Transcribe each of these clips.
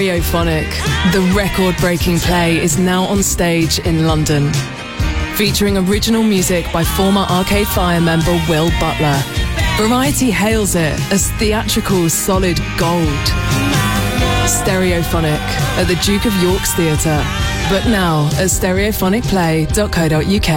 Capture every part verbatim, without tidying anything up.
Stereophonic, the record-breaking play, is now on stage in London. Featuring original music by former Arcade Fire member Will Butler, Variety hails it as theatrical solid gold. Stereophonic at the Duke of York's Theatre, but now at stereophonic play dot co dot uk.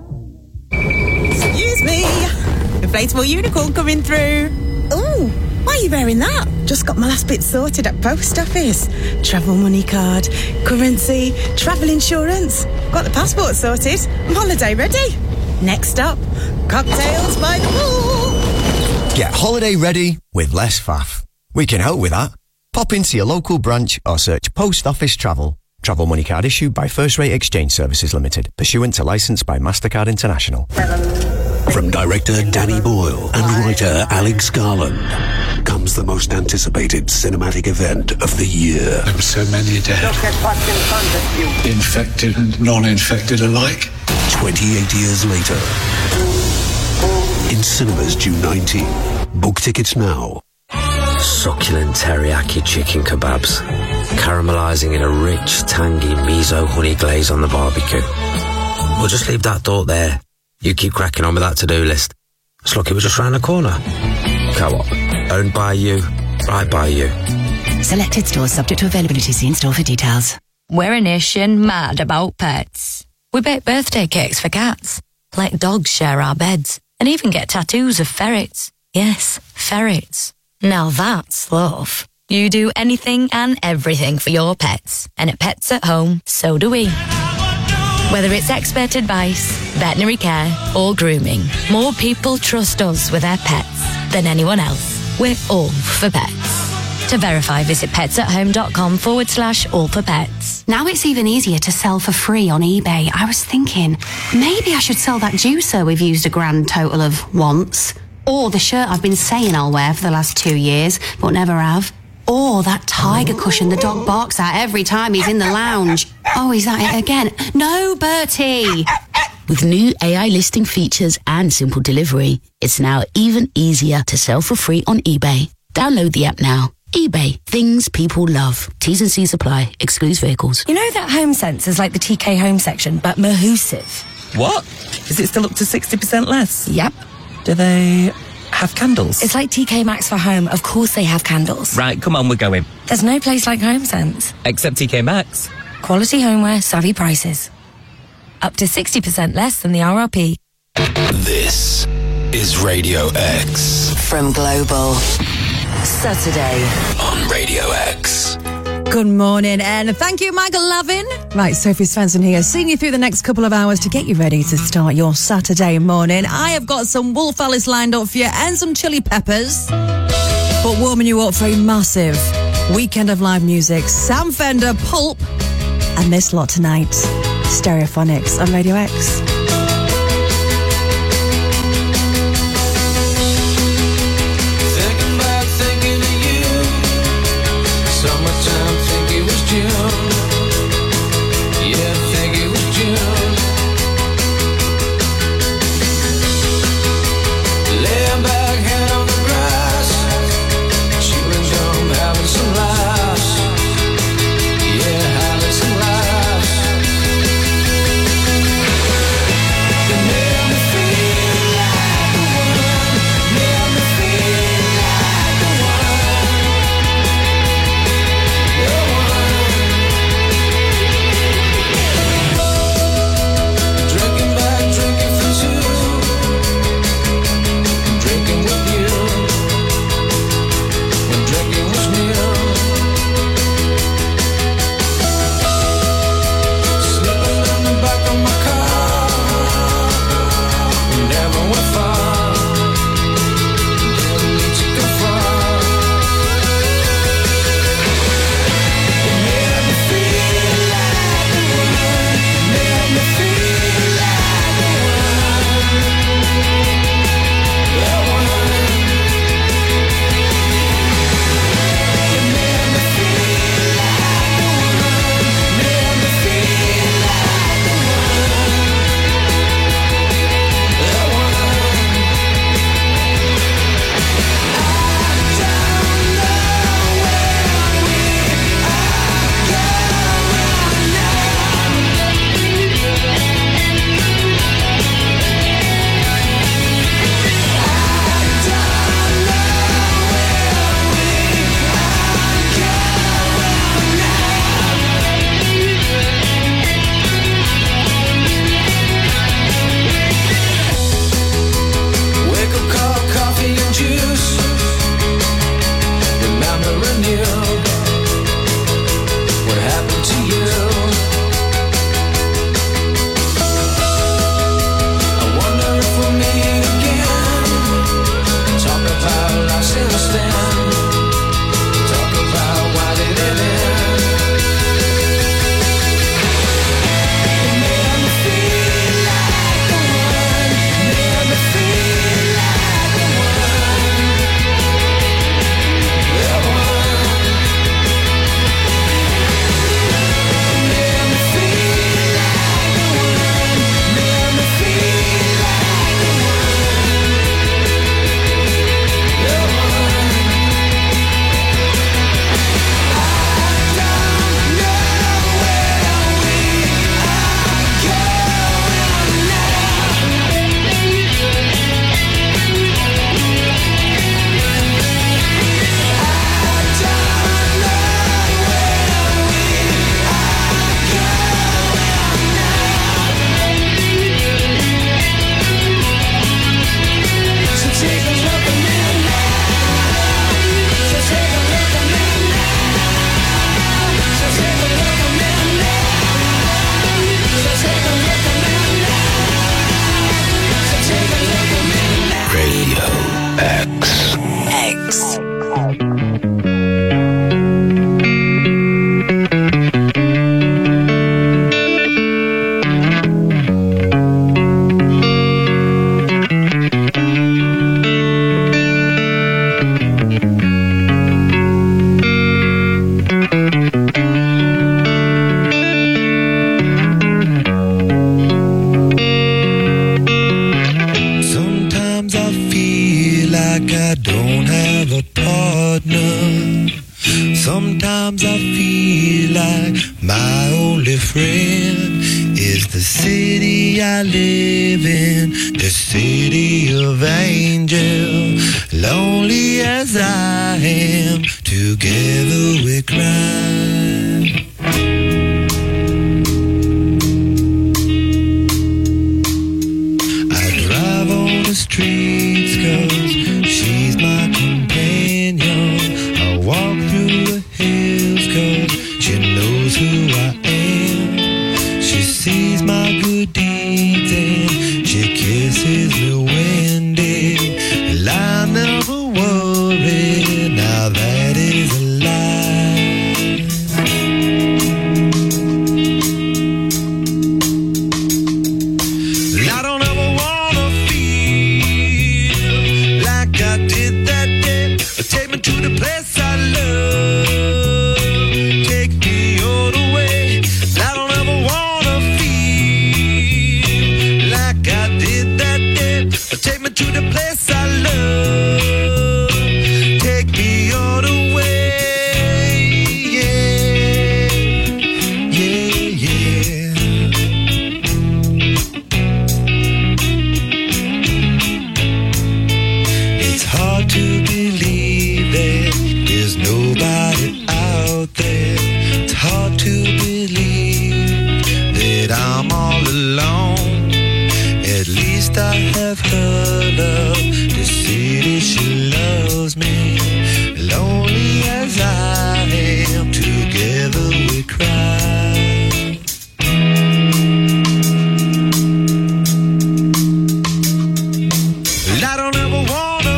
Excuse me, inflatable unicorn coming through. Ooh, why are you wearing that? Just got my last bit sorted at post office. Travel money card, currency, travel insurance. Got the passport sorted. I'm holiday ready. Next stop, cocktails by the pool. Get holiday ready with less faff. We can help with that. Pop into your local branch or search Post Office Travel. Travel money card issued by First Rate Exchange Services Limited, pursuant to licence by MasterCard International. From director Danny Boyle and writer Alex Garland comes the most anticipated cinematic event of the year. There were so many dead. Look at what's in front of you. Infected and non-infected alike. twenty-eight years later. In cinemas June nineteenth. Book tickets now. Succulent teriyaki chicken kebabs, caramelising in a rich, tangy miso honey glaze on the barbecue. We'll just leave that thought there. You keep cracking on with that to-do list. It's lucky we're just round the corner. Co-op. Owned by you, right by you. Selected stores subject to availability. See in store for details. We're a nation mad about pets. We bake birthday cakes for cats, let dogs share our beds, and even get tattoos of ferrets. Yes, ferrets. Now that's love. You do anything and everything for your pets. And at Pets at Home, so do we. Whether it's expert advice, veterinary care, or grooming, more people trust us with their pets than anyone else. We're all for pets. To verify, visit petsathome.com forward slash all for pets. Now it's even easier to sell for free on eBay. I was thinking, maybe I should sell that juicer we've used a grand total of once. Or the shirt I've been saying I'll wear for the last two years, but never have. Or that tiger cushion the dog barks at every time he's in the lounge. Oh, is that it again? No, Bertie! With new A I listing features and simple delivery, it's now even easier to sell for free on eBay. Download the app now. eBay. Things people love. T's and C's apply. Excludes vehicles. You know that Home Sense is like the T K Home section, but Mahusive. What? Is it still up to sixty percent less? Yep. Do they have candles? It's like T K Maxx for home. Of course they have candles. Right, come on, we're going. There's no place like Home Sense. Except T K Maxx. Quality homeware, savvy prices. Up to sixty percent less than the R R P. This is Radio X. From Global. Saturday. On Radio X. Good morning, and thank you, Michael Lavin. Right, Sophie Svensson here, seeing you through the next couple of hours to get you ready to start your Saturday morning. I have got some Wolf Alice lined up for you and some Chili Peppers, but warming you up for a massive weekend of live music. Sam Fender, Pulp, and this lot tonight, Stereophonics on Radio X. Yeah, having some laughs. Sometimes I feel like my only friend is the city I live in, the city of angels. Lonely as I am, together we cry. I drive on the streets 'cause she's my companion. I walk through the hills 'cause she knows who I am. She sees my good deeds and she kisses me when day. I never worry, now that is a lie. I don't ever wanna feel like I did that day. Take me to the place I love, take me all the way. I don't ever wanna feel like I did that day. Take me to the place I love, take me all the way. Yeah, yeah, yeah. It's hard to believe that there's nobody out there. It's hard to believe that I'm all alone. At least I have her love. The city, she loves me. Lonely as I am, together we cry. I don't ever wanna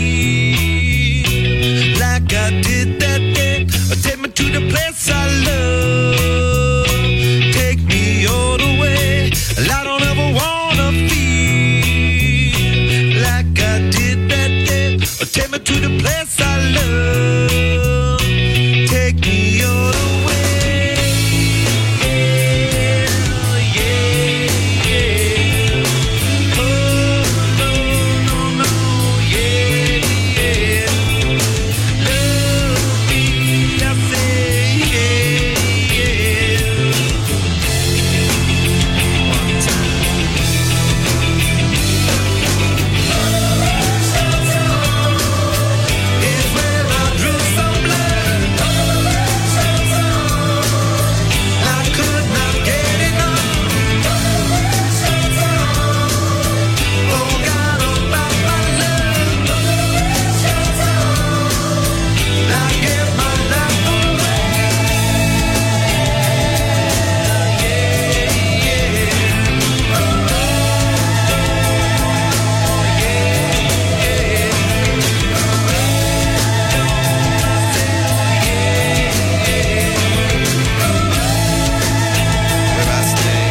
feel like I did that day. Take me to the place I love, take me all the way. I don't ever wanna feel like I did that day. Take me to the place I love, take me all the way. Yeah, yeah, yeah. Oh, no, no, no, yeah, yeah. Love me, I say, yeah, yeah. One time. It's where I drew some blood. I could not get enough. Forgot about my love. I gave my life away. Where I stay.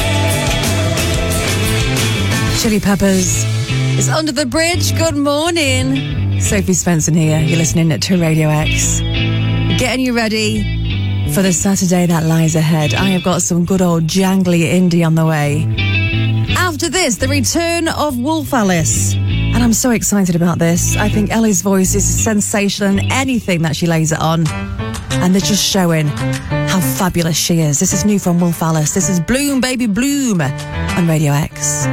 Chili Peppers is Under the Bridge. Good morning. Sophie Svensson here. You're listening to Radio X. Getting you ready for the Saturday that lies ahead. I have got some good old jangly indie on the way. After this, the return of Wolf Alice. And I'm so excited about this. I think Ellie's voice is sensational in anything that she lays it on. And they're just showing how fabulous she is. This is new from Wolf Alice. This is Bloom, Baby Bloom on Radio X.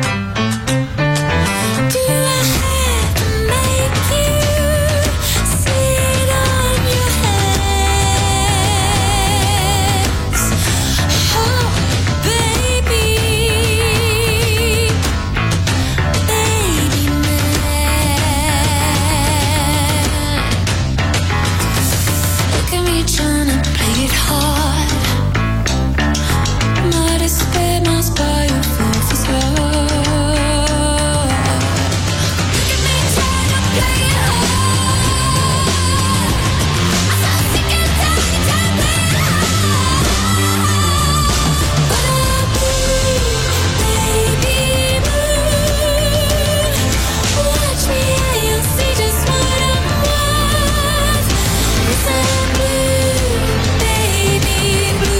Baby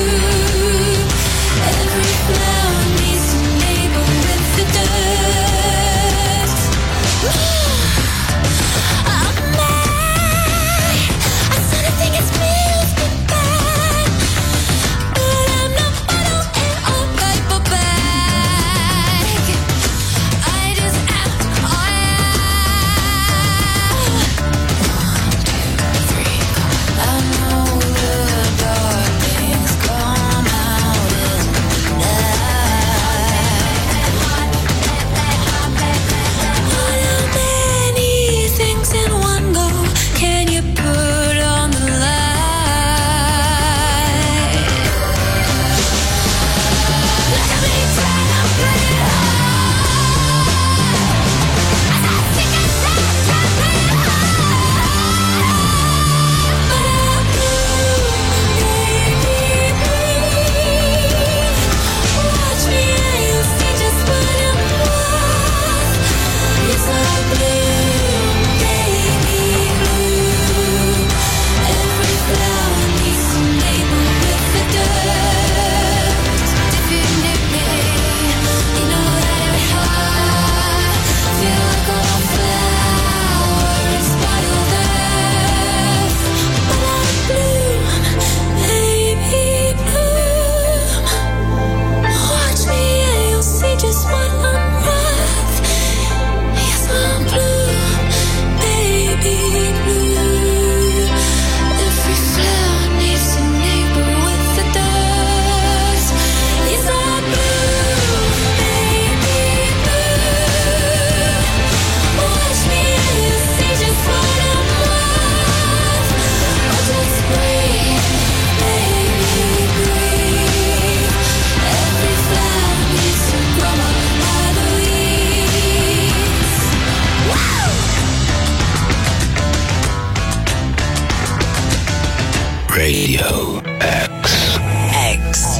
Radio X. X.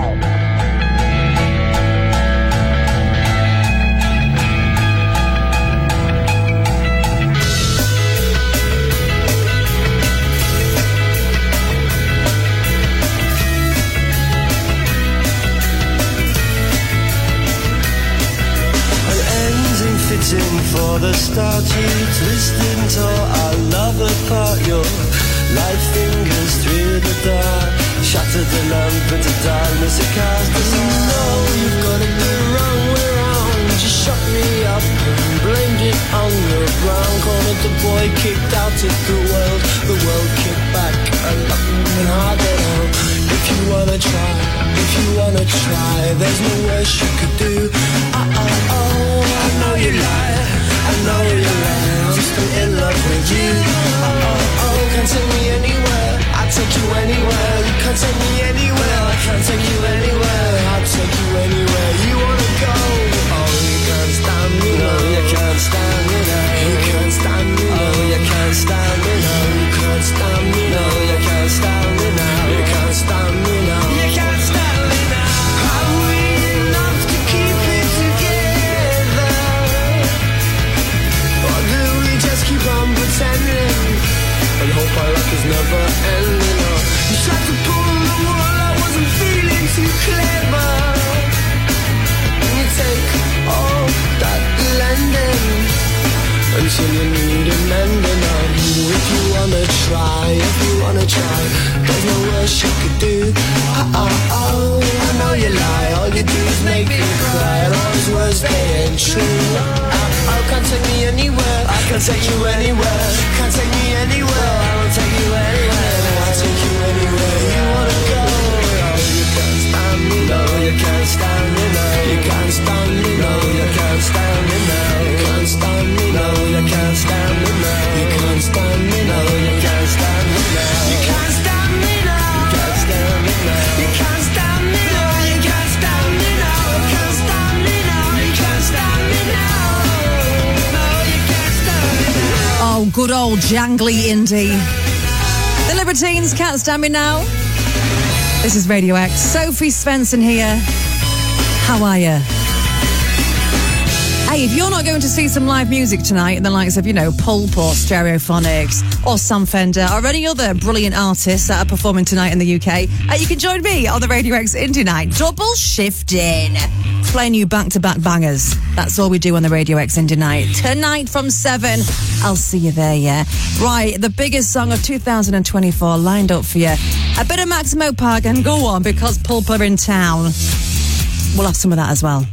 Fitting for the start, you twisted and tore our love apart. Your light fingers through the dark, shattered the lamp into darkness. It cast us all. You know you've got it the wrong way round. You shut me up and blamed it on the ground. Cornered the boy, kicked out of the world. The world kicked back and up and harder down. If you wanna try, if you wanna try, there's no worse you could do. Uh oh oh. I know you lie, I know you lie. I'm still in love with you. Oh, oh, oh, can't take me anywhere. I'll take you anywhere. You can't take me anywhere. I can't take you anywhere. I'll take you anywhere you wanna go. Oh, you can't stand me, no, you can't stand me, no. You can't stand me, no, you can't stand me, no. You can't stand me, no, you can't stand me, no. You can't stand me, no. You can't stand me, no. Are we enough to keep it together? Or do we just keep on pretending and hope our luck is never ending? Or you tried to pull the wool, I wasn't feeling too clever. And you take all that lending until you need a mending on you. If you wanna try, if you wanna try, there's no worse you could do. Oh, oh, oh, I know you lie, all you do is make me cry. And all those words, they ain't true. Oh, oh, can't take me anywhere, I can't take you anywhere. Can't take me anywhere, I won't take you anywhere. I'll take you anywhere you wanna go. Oh, you can't stand me, no, you can't stand me, no. You can't stand me, no, you can't stand me, no. You can't stand me, no, you can't stand me, no. You can't stand me, no, you can't stand me, no. You can't stand me, no. You can't stand me, no. You can't stand me, no. You can't stand me, no. You can't stand me, no. You can't stand me, no. No, you can't stand me, no. Oh, good old jangly indie. The Libertines, Can't Stand Me Now. This is Radio X. Sophie Svensson here. How are you? Hey, if you're not going to see some live music tonight in the likes of, you know, Pulp or Stereophonics or Sam Fender or any other brilliant artists that are performing tonight in the U K, uh, you can join me on the Radio X Indie Night. Double shifting. Playing you back-to-back bangers. That's all we do on the Radio X Indie Night. Tonight from seven. I'll see you there, yeah. Right, the biggest song of two thousand twenty-four lined up for you. A bit of Max Mopark and go on because Pulp are in town. We'll have some of that as well.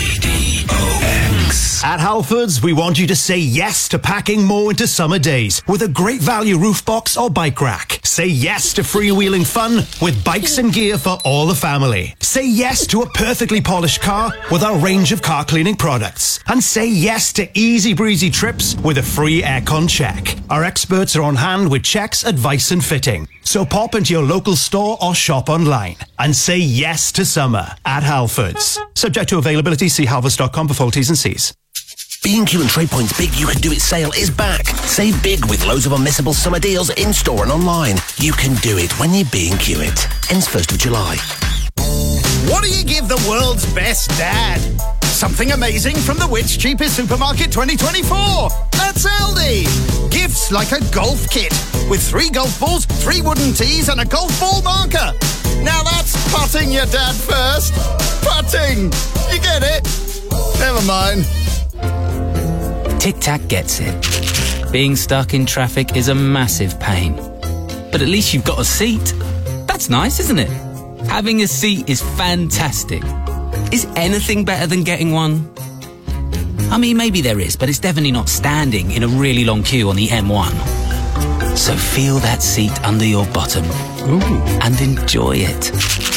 At Halfords, we want you to say yes to packing more into summer days with a great value roof box or bike rack. Say yes to freewheeling fun with bikes and gear for all the family. Say yes to a perfectly polished car with our range of car cleaning products. And say yes to easy breezy trips with a free aircon check. Our experts are on hand with checks, advice and fitting. So pop into your local store or shop online and say yes to summer at Halfords. Subject to availability, see halfords dot com for full T's and C's. B and Q and TradePoint's Big You Can Do It sale is back. Save big with loads of unmissable summer deals in-store and online. You can do it when you B and Q it. Ends first of July. What do you give the world's best dad? Something amazing from the Which Cheapest Supermarket twenty twenty-four. That's Aldi. Gifts like a golf kit with three golf balls, three wooden tees and a golf ball marker. Now that's putting your dad first. Putting. You get it? Never mind. Tic Tac gets it. Being stuck in traffic is a massive pain. But at least you've got a seat. That's nice, isn't it? Having a seat is fantastic. Is anything better than getting one? I mean, maybe there is, but it's definitely not standing in a really long queue on the M one. So feel that seat under your bottom. Ooh. And enjoy it.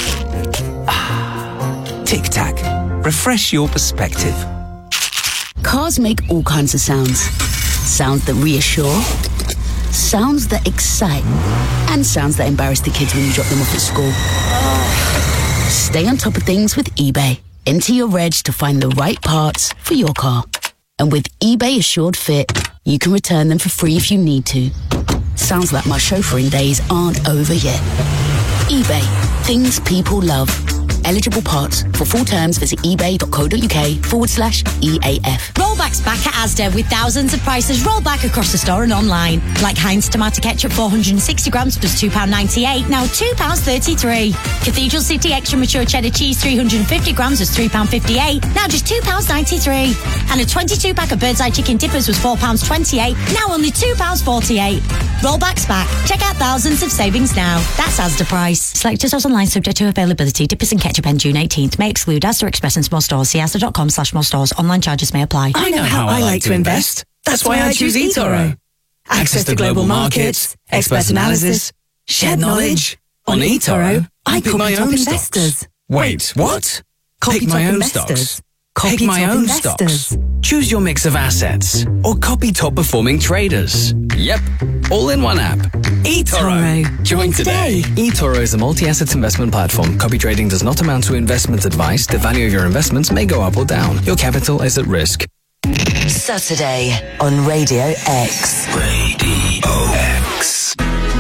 Ah, Tic Tac. Refresh your perspective. Cars make all kinds of sounds. Sounds that reassure, sounds that excite, and sounds that embarrass the kids when you drop them off at school. Stay on top of things with eBay. Enter your reg to find the right parts for your car. And with eBay Assured Fit, you can return them for free if you need to. Sounds like my chauffeuring days aren't over yet. eBay. Things people love. Eligible parts. For full terms, visit ebay.co.uk forward slash EAF. Rollback's back at Asda with thousands of prices rolled back across the store and online. Like Heinz tomato ketchup four hundred sixty grams plus two pounds ninety-eight, now two pounds thirty-three. Cathedral City extra mature cheddar cheese three hundred fifty grams was three pounds fifty-eight, now just two pounds ninety-three. And a twenty-two pack of Bird's Eye chicken dippers was four pounds twenty-eight, now only two pounds forty-eight. Rollback's back. Check out thousands of savings now. That's Asda price. Select stores online subject to availability. Dippers and ketchup end June eighteenth. May exclude Asda Express and small stores. See asda.com slash more stores. Online charges may apply. I know how I like to invest. That's why I choose eToro. Access to global markets, expert analysis, shared knowledge. On eToro, I pick my own stocks. Wait, what? Pick my own stocks. Pick my own stocks. Choose your mix of assets or copy top performing traders. Yep, all in one app. eToro. Join today. eToro is a multi-asset investment platform. Copy trading does not amount to investment advice. The value of your investments may go up or down. Your capital is at risk. Saturday on Radio X. Radio X.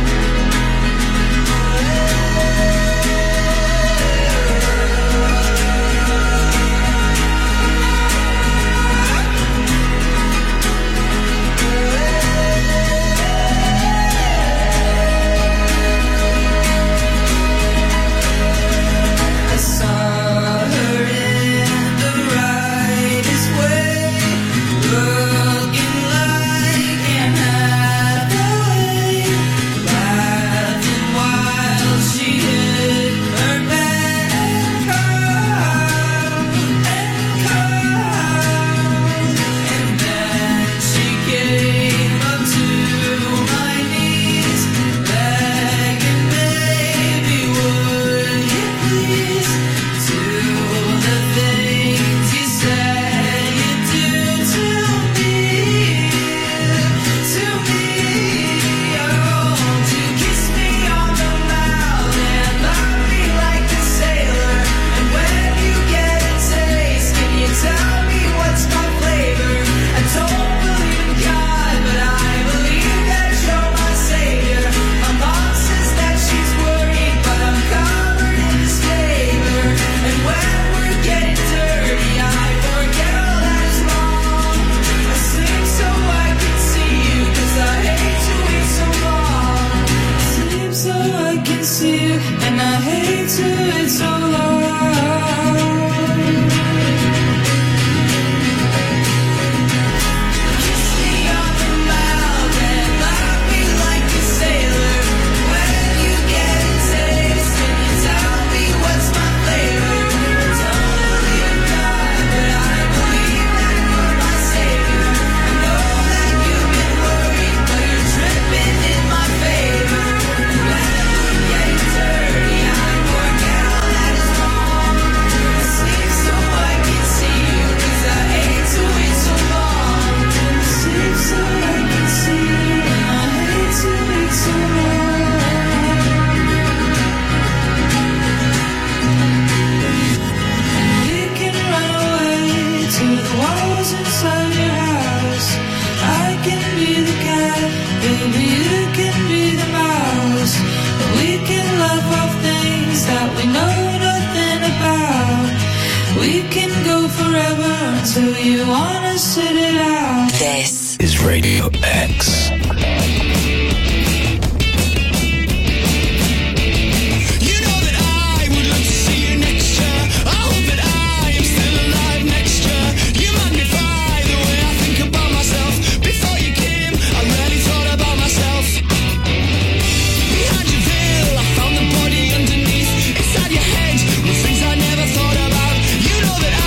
This is Radio X.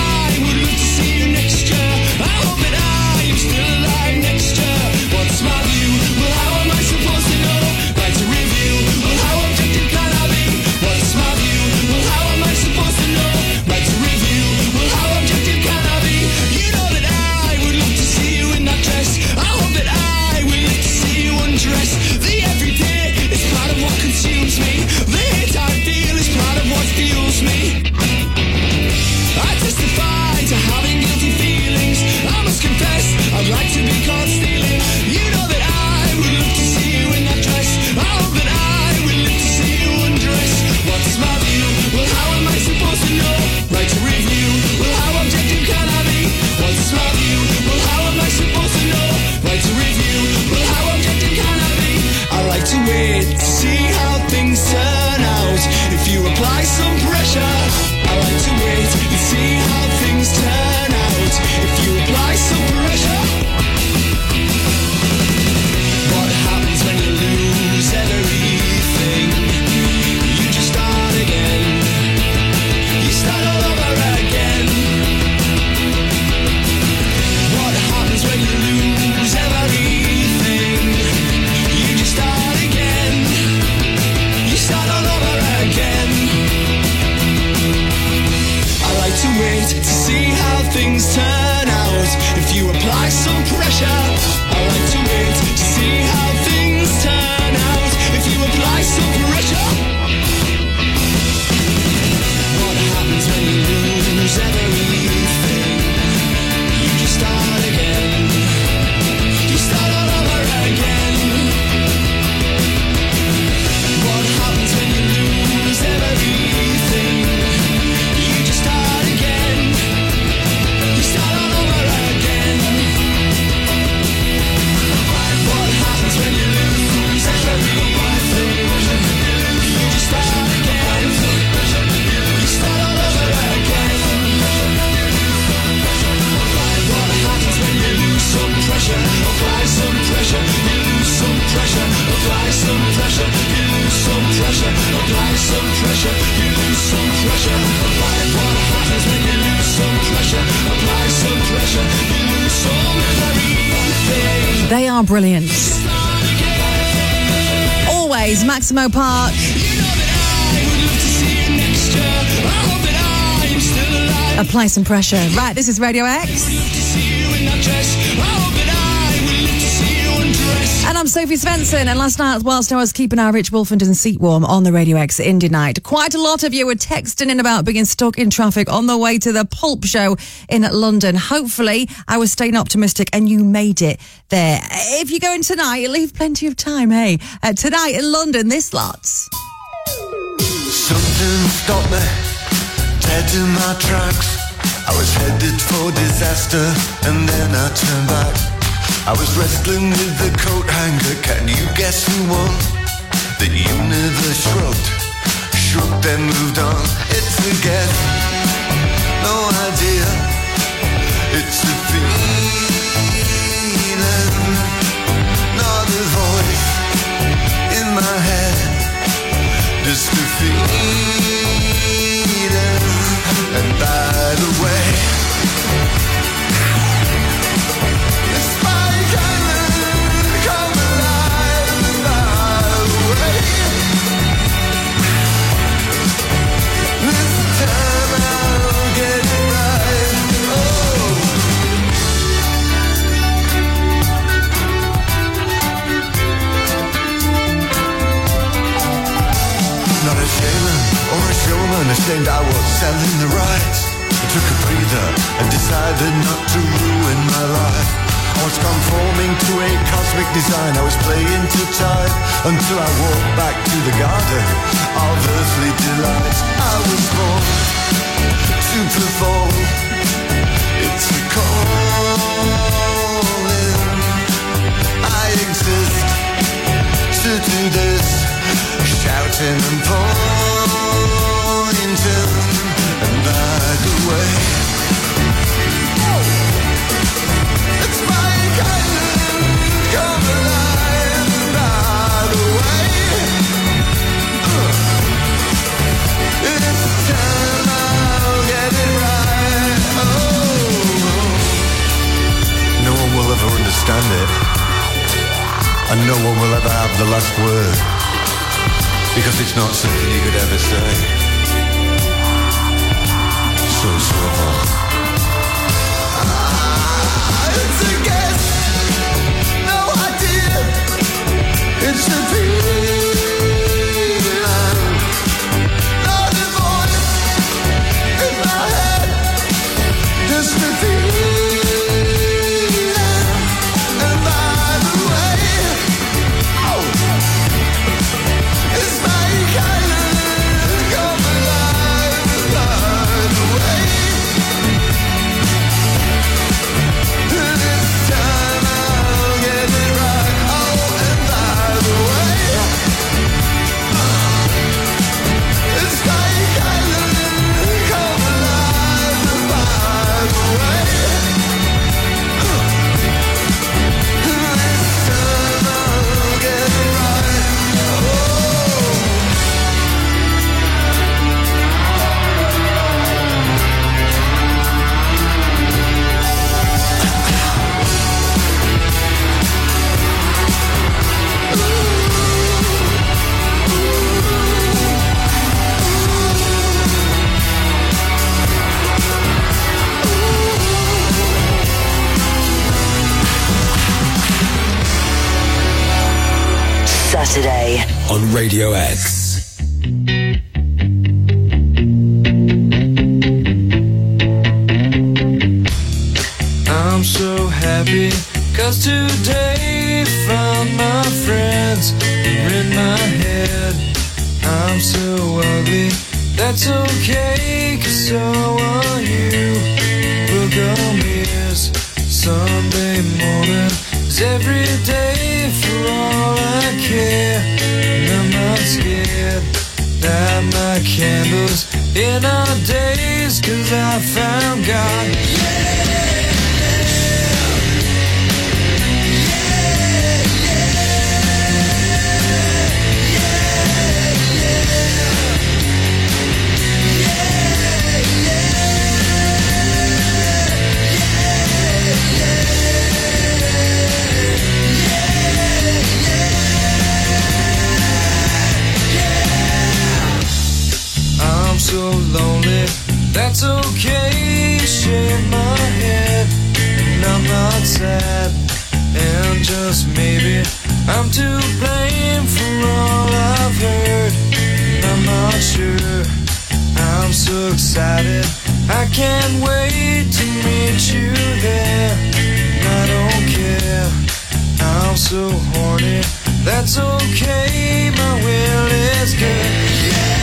What's my things turn out if you apply some pressure. I like to wait to see how things turn out if you apply some pressure. What happens when you lose everything? You just start again. You start all over again. What happens when you lose everything? You just start again. You start all over again. What happens when you lose everything? You just start again. You start all over again. What happens when you lose some pressure? Apply some pressure. You lose some pressure. Apply some pressure. You lose some pressure. Apply some pressure. You lose some pressure. Apply. What happens when you lose some pressure? Apply some pressure. You lose some everything. They are brilliant. Always Maximo Park. Apply some pressure. Right, this is Radio X. And I'm Sophie Svensson, and last night, whilst I was keeping our Rich Wolfenden seat warm on the Radio X Indie Night, quite a lot of you were texting in about being stuck in traffic on the way to the Pulp show in London. Hopefully, I was staying optimistic and you made it there. If you're going tonight, leave plenty of time, hey? Uh, tonight in London, this lot. Something stopped me, dead in my tracks. I was headed for disaster, and then I turned back. I was wrestling with the coat hanger. Can you guess who won? The universe shrugged, shrugged then moved on. It's a guess, no idea. It's a feeling, not a voice in my head. Just a feeling. And by the way, ashamed I was selling the rights. I took a breather and decided not to ruin my life. I was conforming to a cosmic design. I was playing to time until I walked back to the garden of earthly delights. I was born to perform. It's a calling. I exist to do this, shouting and pouring. And by the way, it's my island, come alive. And by the way, it's time I'll get it right. Oh, no one will ever understand it, and no one will ever have the last word, because it's not something you could ever say. So silver. Ah, it's a guess, no idea. It's a feeling, not a voice in my head. Just a feeling. And by the way, oh, it's my island, come alive. By the way, on Radio X. I'm so happy, cause today found my friends are in my head. I'm so ugly, that's okay, cause so are you. Look on me, it's Sunday morning, it's every day for all I care. And I'm not scared, light my candles in our days, cause I found God. Yeah! I'm so lonely, that's okay, shake my head, and I'm not sad, and just maybe I'm to blame for all I've heard, and I'm not sure, I'm so excited, I can't wait to meet you there, and I don't care, I'm so horny, that's okay, my will is good, yeah!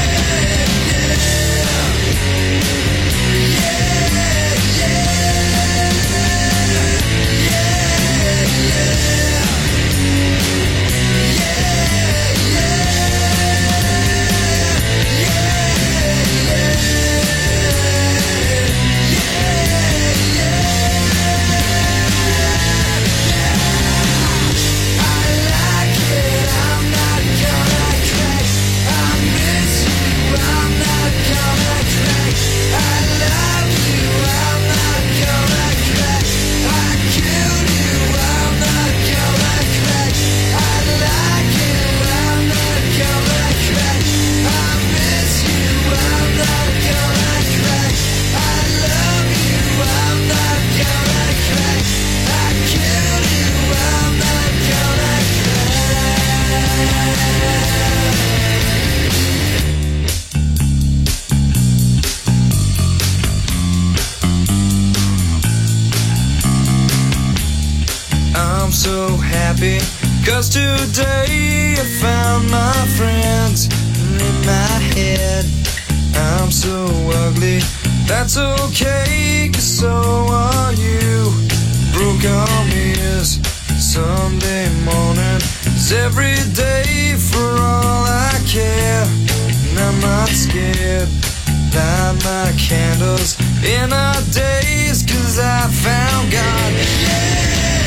I'm so happy, cause today I found my friends in my head. I'm so ugly, that's okay, cause so are you. Broke arm is Sunday morning, it's every day for all I care. And I'm not scared, light my candles in our days, cause I found God. Yeah!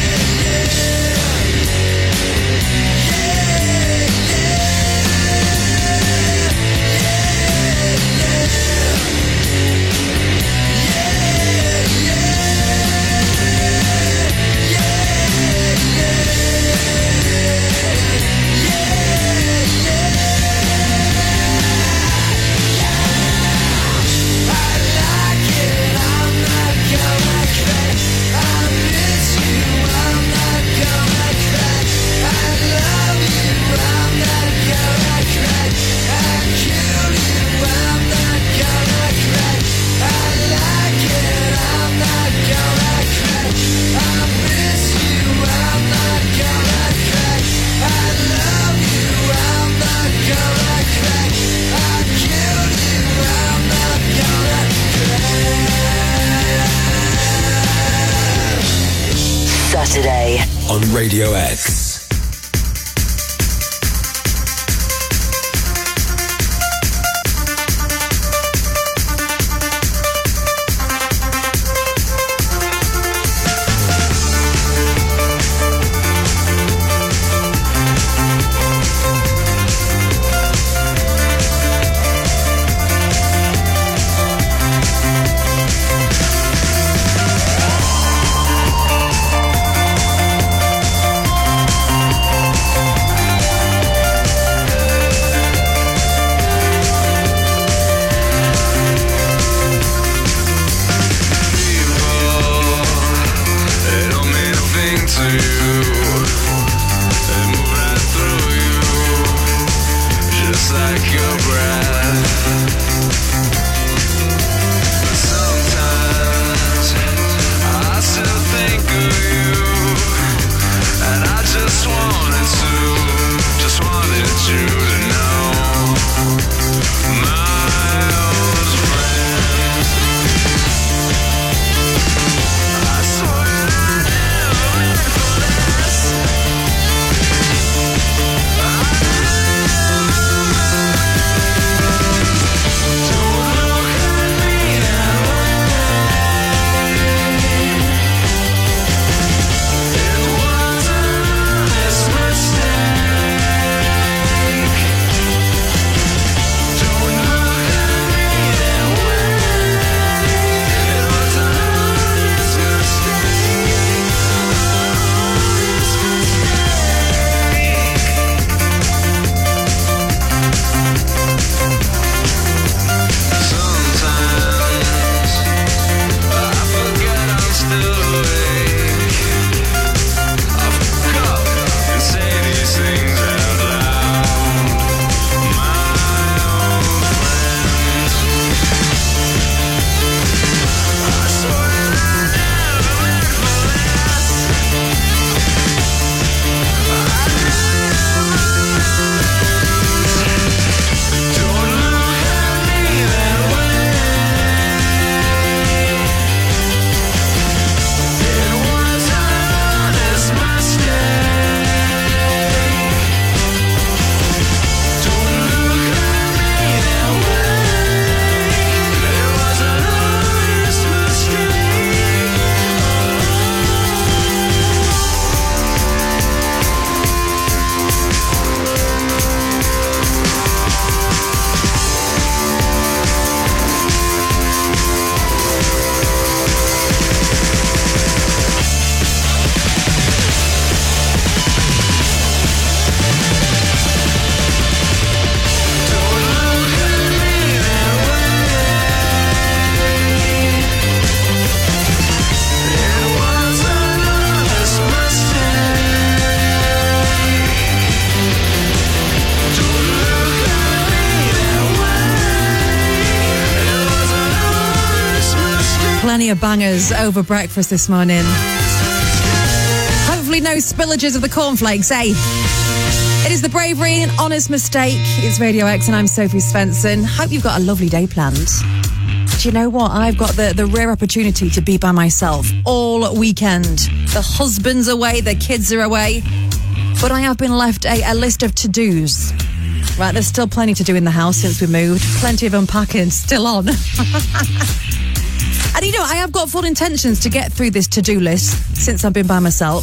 Saturday on Radio X. your breath. Sometimes I still think of you, and I just wanted to, just wanted you to know, my old friend. I swear I never meant for this. Plenty of bangers over breakfast this morning. Hopefully no spillages of the cornflakes, eh? It is The Bravery, An Honest Mistake. It's Radio X and I'm Sophie Svensson. Hope you've got a lovely day planned. Do you know what? I've got the, the rare opportunity to be by myself all weekend. The husband's away, the kids are away. But I have been left a, a list of to-dos. Right, there's still plenty to do in the house since we moved. Plenty of unpacking still on. And you know, I have got full intentions to get through this to-do list since I've been by myself.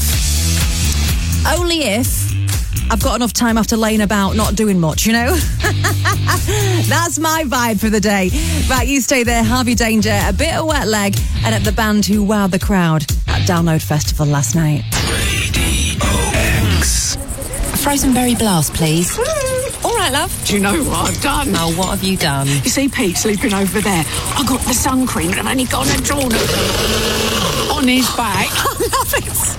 Only if I've got enough time after laying about not doing much, you know? That's my vibe for the day. Right, you stay there, Harvey Danger, a bit of Wet Leg, and at the band who wowed the crowd at Download Festival last night. Radio X. A frozen berry blast, please. All right, love. Do you know what I've done? Oh, what have you done? You see Pete sleeping over there? I got the sun cream and I've only gone and drawn it on his back. I love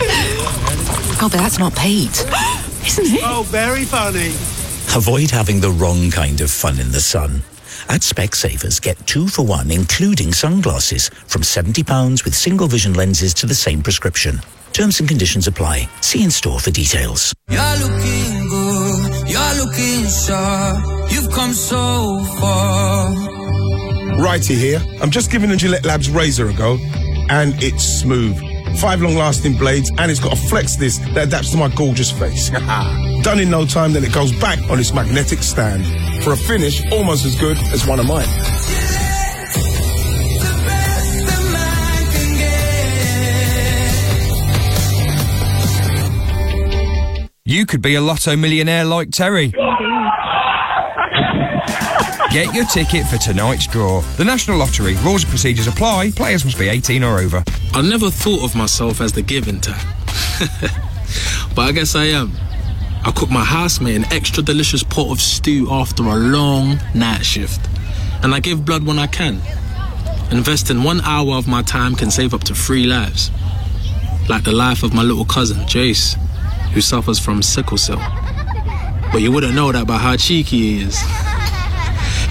it. Oh, but that's not Pete. Isn't it? Oh, very funny. Avoid having the wrong kind of fun in the sun. At Specsavers, get two for one, including sunglasses, from seventy pounds with single vision lenses to the same prescription. Terms and conditions apply. See in store for details. You're looking good, you're looking sharp, you've come so far. Righty here. I'm just giving the Gillette Labs razor a go, and it's smooth. Five long-lasting blades, and it's got a flex disc that adapts to my gorgeous face. Done in no time, then it goes back on its magnetic stand for a finish almost as good as one of mine. You could be a lotto millionaire like Terry. Get your ticket for tonight's draw. The National Lottery. Rules and procedures apply. Players must be eighteen or over. I never thought of myself as the giving type. But I guess I am. I cook my housemate an extra delicious pot of stew after a long night shift. And I give blood when I can. Investing one hour of my time can save up to three lives. Like the life of my little cousin, Jace, who suffers from sickle cell. But you wouldn't know that by how cheeky he is.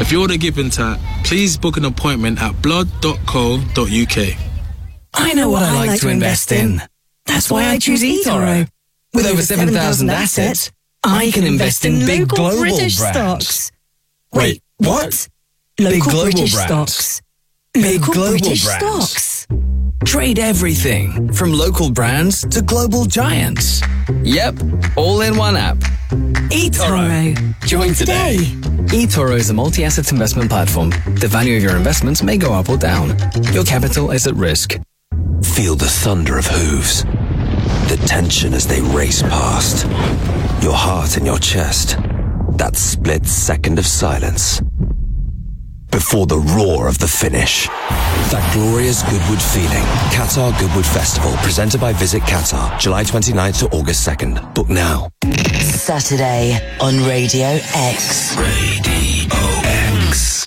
If you're the giving type, please book an appointment at blood dot co dot uk. I know what I like to invest in. That's why I choose eToro. With over seven thousand assets, I can invest in big global British brands. stocks. Wait, what? Local Big global British brands. stocks. Big Local global British brands. stocks. Trade everything from local brands to global giants. Yep, all in one app. eToro. Join today. eToro is a multi-asset investment platform. The value of your investments may go up or down. Your capital is at risk. Feel the thunder of hooves. The tension as they race past. Your heart in your chest. That split second of silence. Before the roar of the finish. That glorious Goodwood feeling. Qatar Goodwood Festival, presented by Visit Qatar, July twenty-ninth to August second. Book now. Saturday on Radio X. Radio X.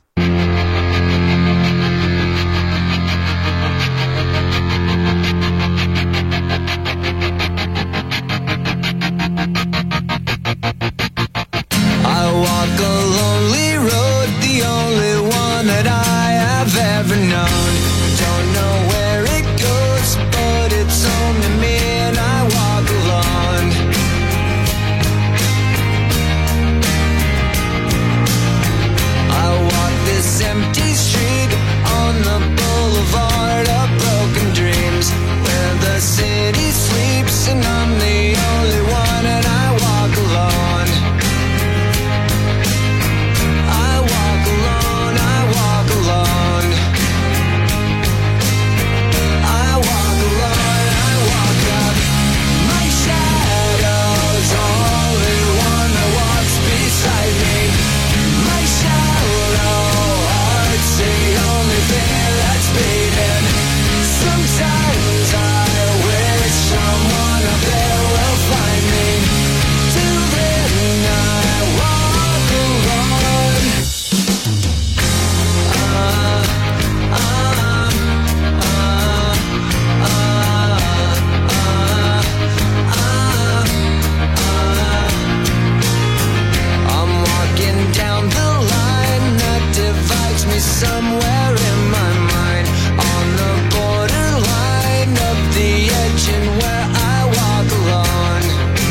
I walk a lonely road, the only one that I have ever known. Don't know where it goes, but it's only me and I walk alone. I walk this empty street on the boulevard of broken dreams, where the city sleeps and I'm the only one and I walk alone. I walk alone, I walk alone. I walk alone, I walk up. My shadow's only one that walks beside me. My shallow heart's the only thing that's beating. Sometimes I wish someone up there will find me. Till then I walk alone. I'm walking down the line that divides me somewhere in my mind, on the borderline of the edge and where I walk alone.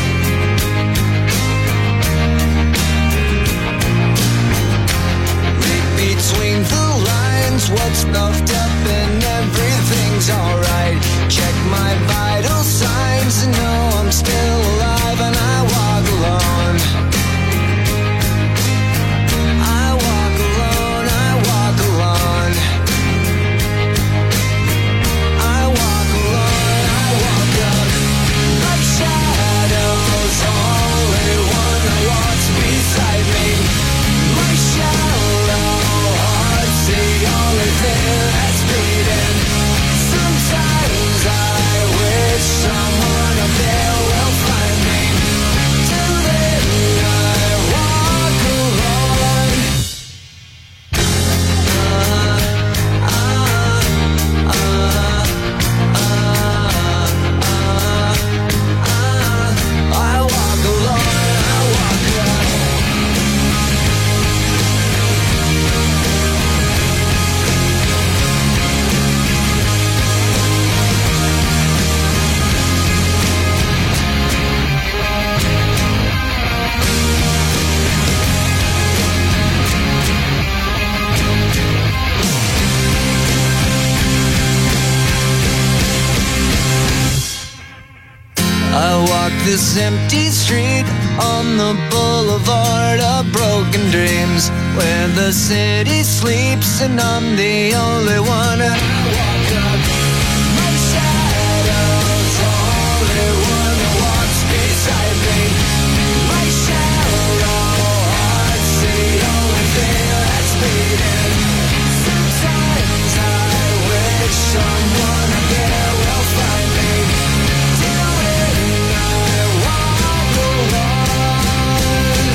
Read between the lines, what's puffed up and everything's alright. Check my vital signs and know I'm still alive and I walk alone. I walk alone, I walk alone. I walk alone, I walk up. My shadow's only one that walks beside me. My shallow heart's the only thing that's beating. Sometimes I wish someone up there will find me. Till then I walk alone. I walk alone, I walk alone. I walk this empty street on the boulevard of broken dreams, where the city sleeps and I'm the only one. And I walk up. My shadow's only one that walks beside me. My shallow heart's the only thing that's beating. Sometimes I wish someone up there will find me. Till then I walk alone.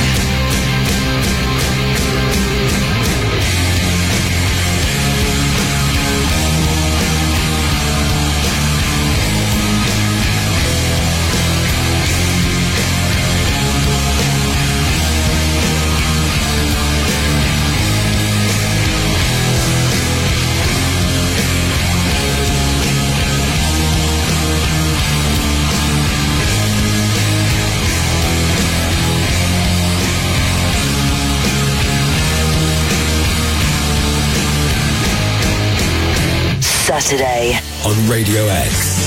Saturday on Radio X.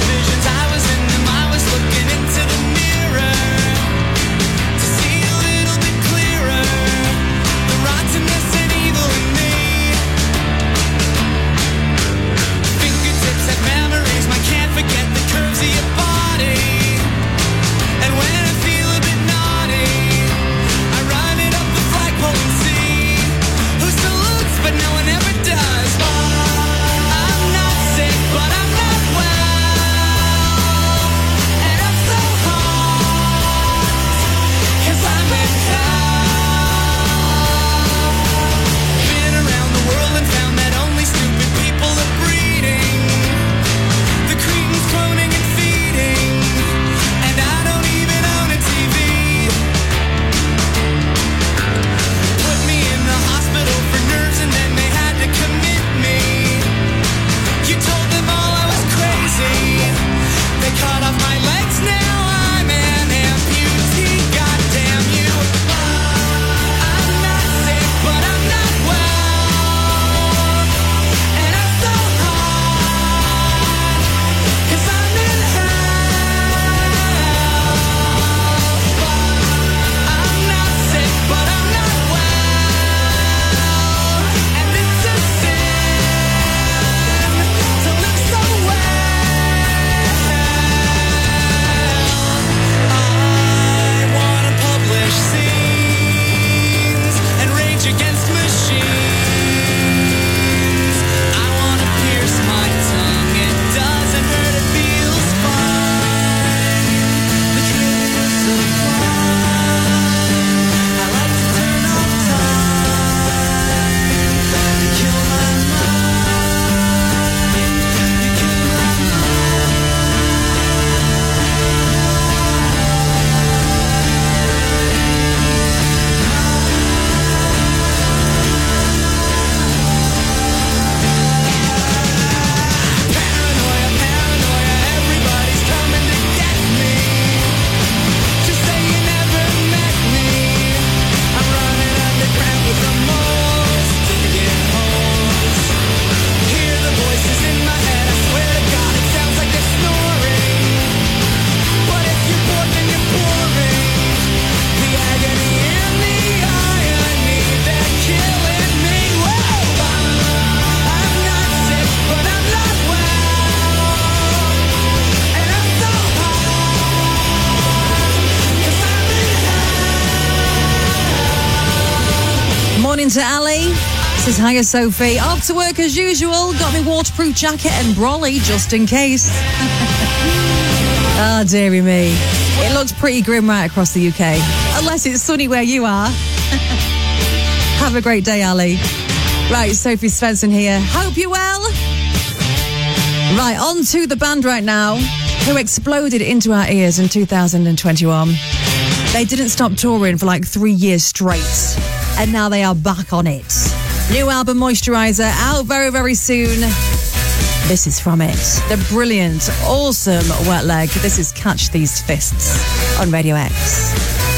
To Ali. Says, hiya, Sophie. Off to work as usual. Got me waterproof jacket and brolly just in case. Ah, oh, dearie me. It looks pretty grim right across the U K. Unless it's sunny where you are. Have a great day, Ali. Right, Sophie Svensson here. Hope you're well. Right, on to the band right now, who exploded into our ears in two thousand twenty-one. They didn't stop touring for like three years straight. And now they are back on it. New album, Moisturizer, out very, very soon. This is from it. The brilliant, awesome Wet Leg. This is Catch These Fists on Radio X.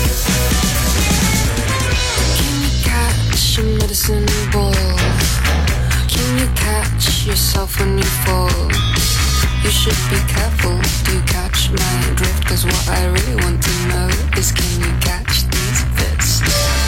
Can you catch a medicine ball? Can you catch yourself when you fall? You should be careful. Do you catch my drift? Cause what I really want to know is, can you catch these fists?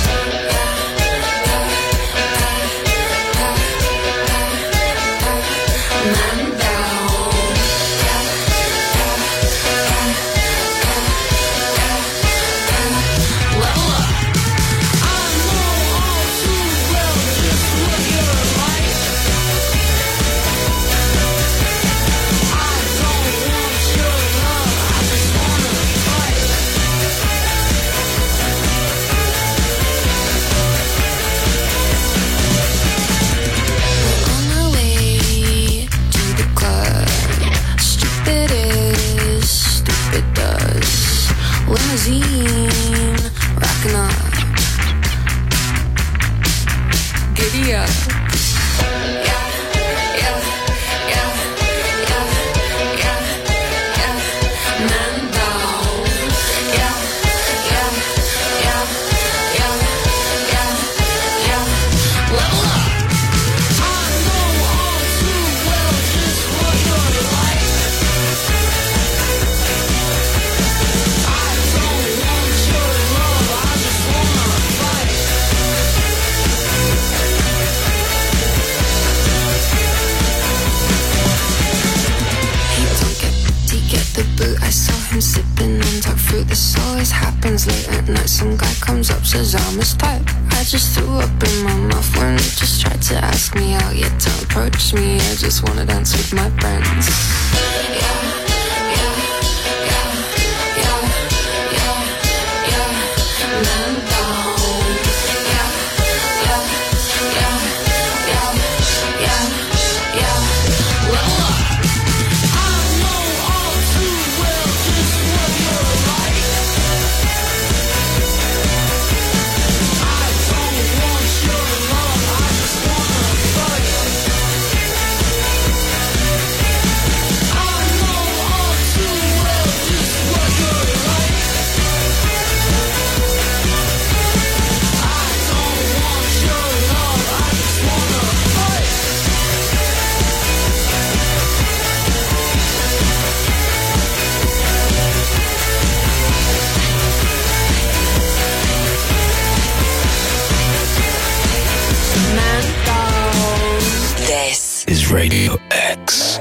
Limousine, rocking up, giddy up. Yeah, yeah, yeah, yeah, yeah, yeah. Man down. Yeah, yeah, yeah, yeah, yeah, yeah. Level up. I know all too well. friends late at night. Some guy comes up, says I'm his type. I just threw up in my mouth when they just tried to ask me out. Yet don't approach me, I just wanna dance with my friends. Yeah. Is Radio X.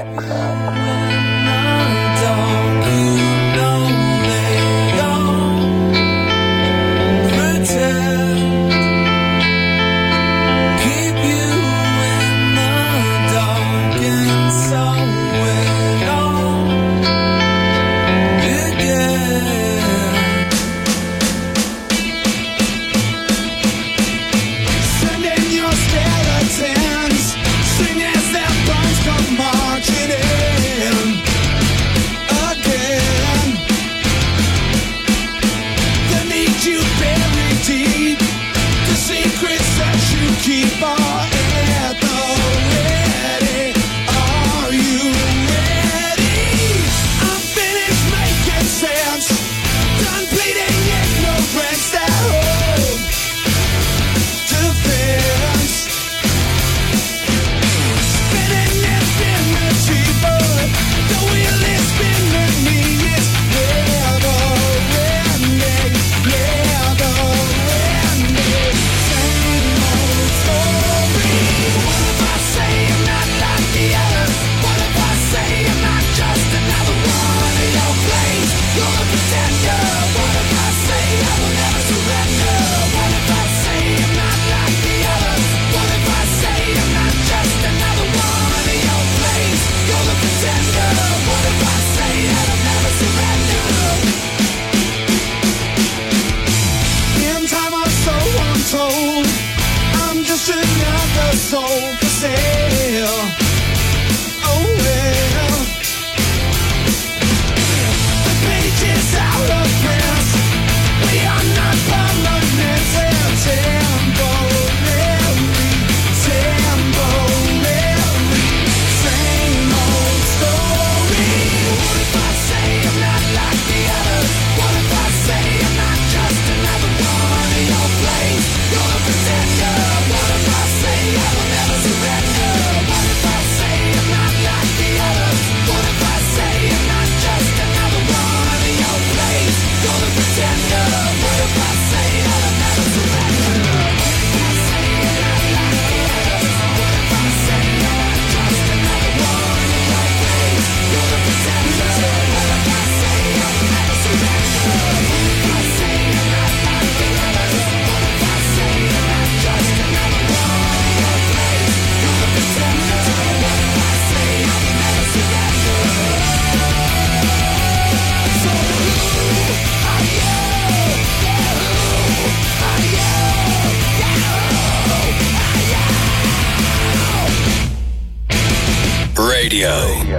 Radio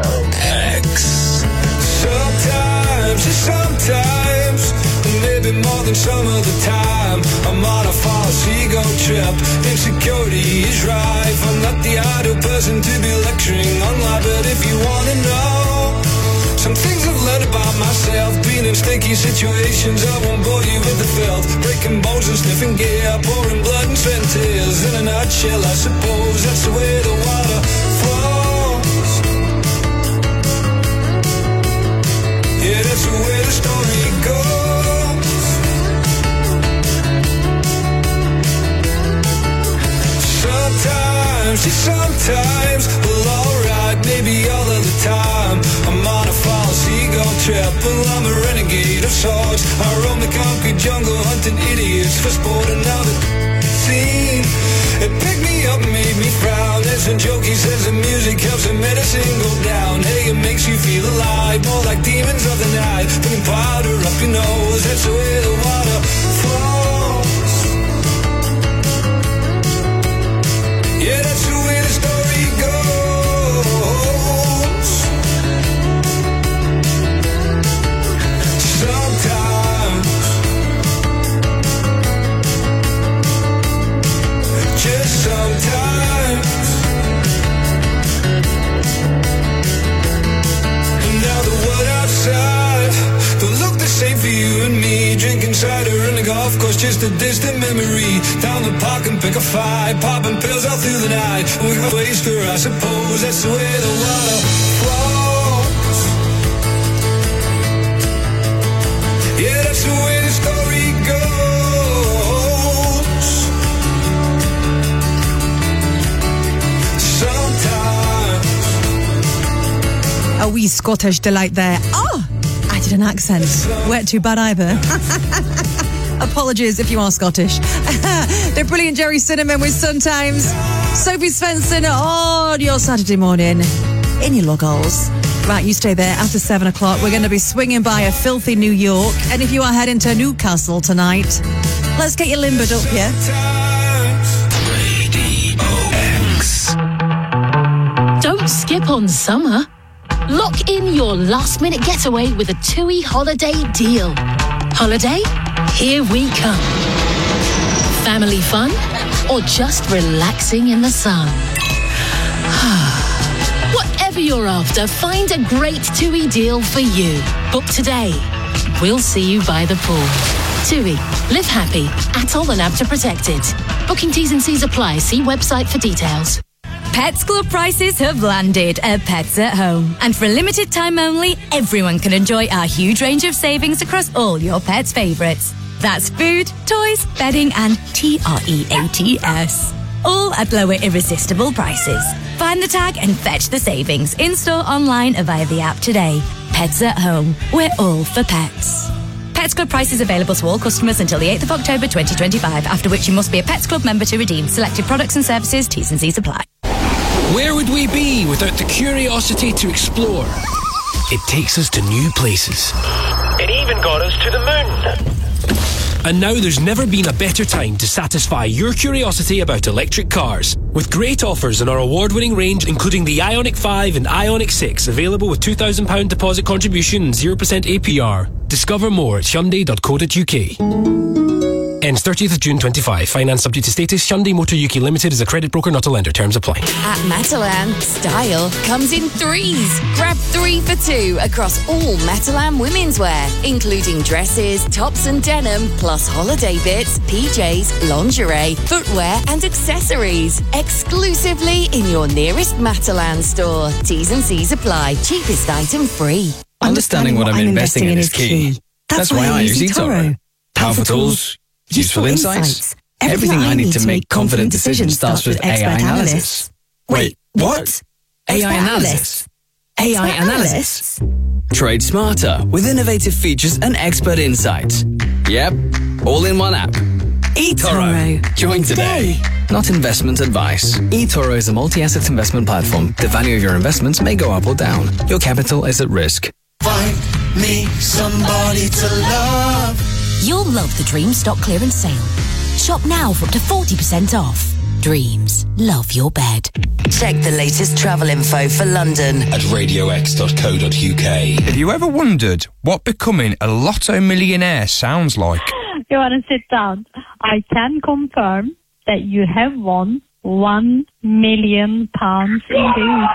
X. Sometimes, sometimes, maybe more than some of the time, I'm on a false ego trip. Insecurity is rife. I'm not the ideal person to be lecturing online, but if you wanna know some things I've learned about myself, being in sticky situations, I won't bore you with the filth. Breaking bones and sniffing gear, pouring blood and sweat and tears. In a nutshell, I suppose that's the way the water flows. Yeah, that's the way the story goes. Sometimes, yeah, sometimes, well, alright, maybe all of the time, I'm on a false ego trap, well, I'm a renegade of sorts. I roam the concrete jungle, hunting idiots for sport. And now the scene, it picked me up, made me frown. There's a joke, he says the music helps the medicine go down. Hey, it makes you feel alive, more like demons of the night. Putting powder up your nose, that's the way the water flows. Yeah, that's the way the story goes. Sometimes, just sometimes. And now the world outside don't look the same for you and me. Drinking cider in the golf course, just a distant memory. Down the park and pick a fight, popping pills all through the night. We got waste her, I suppose that's the way the water flows. Yeah, that's the way the story goes. Sometimes. A wee Scottish delight there. Oh, I did an accent. Weren't too bad either. Apologies if you are Scottish. The brilliant Jerry Cinnamon with Sometimes. Sophie Svensson on your Saturday morning in your logos. Right, you stay there. After seven o'clock, we're going to be swinging by a filthy New York. And if you are heading to Newcastle tonight, let's get you limbered up, yeah? Don't skip on summer. Lock in your last-minute getaway with a TUI holiday deal. Holiday? Here we come. Family fun? Or just relaxing in the sun? Whatever you're after, find a great TUI deal for you. Book today. We'll see you by the pool. TUI. Live happy. Atoll and ABTA protected. Booking T's and C's apply. See website for details. Pets Club prices have landed at Pets at Home. And for a limited time only, everyone can enjoy our huge range of savings across all your pets' favourites. That's food, toys, bedding and T R E A T S. All at lower irresistible prices. Find the tag and fetch the savings in-store, online or via the app today. Pets at Home. We're all for pets. Pets Club prices available to all customers until the eighth of October twenty twenty-five, after which you must be a Pets Club member to redeem selected products and services. T's and C's apply. Where would we be without the curiosity to explore? It takes us to new places. It even got us to the moon. And now there's never been a better time to satisfy your curiosity about electric cars. With great offers on our award-winning range, including the Ioniq five and Ioniq six, available with two thousand pounds deposit contribution and zero percent A P R. Discover more at Hyundai dot co dot U K. Ends thirtieth of June twenty-five. Finance subject to status. Hyundai Motor U K Limited is a credit broker, not a lender. Terms apply. At Metalan, style comes in threes. Grab three for two across all Metalan women's wear, including dresses, tops and denim, plus holiday bits, P Js, lingerie, footwear and accessories. Exclusively in your nearest Metalan store. T's and C's apply. Cheapest item free. Understanding what I'm investing in is key. That's why I use eToro. Powerful tools, useful insights. Everything I need to make confident decisions starts with A I analysis. Wait, what? A I analysis. A I analysis. Trade smarter with innovative features and expert insights. Yep, all in one app. eToro. Join today. Not investment advice. eToro is a multi-asset investment platform. The value of your investments may go up or down. Your capital is at risk. Find me somebody to love. You'll love the Dreams stock clearance sale. Shop now for up to forty percent off. Dreams. Love your bed. Check the latest travel info for London at radio x dot co dot U K. Have you ever wondered what becoming a lotto millionaire sounds like? You want to sit down? I can confirm that you have won one million pounds indeed.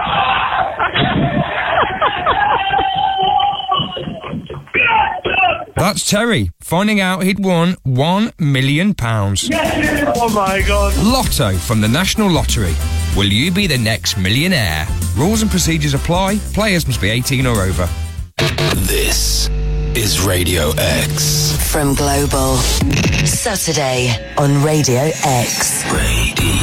That's Terry, finding out he'd won one million pounds. Yes! Oh my God. Lotto from the National Lottery. Will you be the next millionaire? Rules and procedures apply. Players must be eighteen or over. This is Radio X. from Global. Saturday on Radio X. Radio